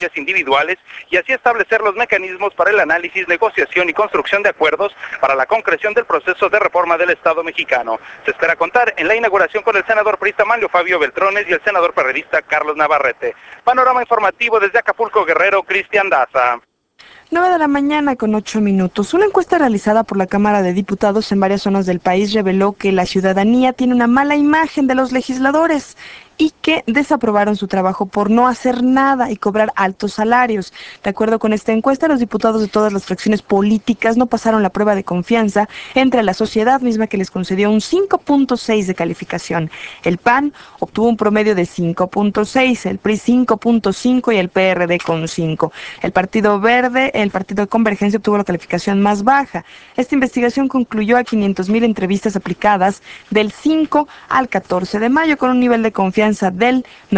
individuales y así establecer los mecanismos para el análisis, negociación y construcción de acuerdos para la concreción del proceso de reforma del Estado mexicano. Se espera contar en la inauguración con el senador priista Manlio Fabio Beltrones y el senador perredista Carlos Navarrete. Panorama informativo desde Acapulco, Guerrero, Cristian Daza. 9:08 a.m. Una encuesta realizada por la Cámara de Diputados en varias zonas del país reveló que la ciudadanía tiene una mala imagen de los legisladores y que desaprobaron su trabajo por no hacer nada y cobrar altos salarios. De acuerdo con esta encuesta, los diputados de todas las fracciones políticas no pasaron la prueba de confianza entre la sociedad misma, que les concedió un 5.6 de calificación. El PAN obtuvo un promedio de 5.6, el PRI 5.5 y el PRD con 5. El Partido Verde, el Partido de Convergencia, obtuvo la calificación más baja. Esta investigación concluyó a 500,000 entrevistas aplicadas del 5 al 14 de mayo con un nivel de confianza del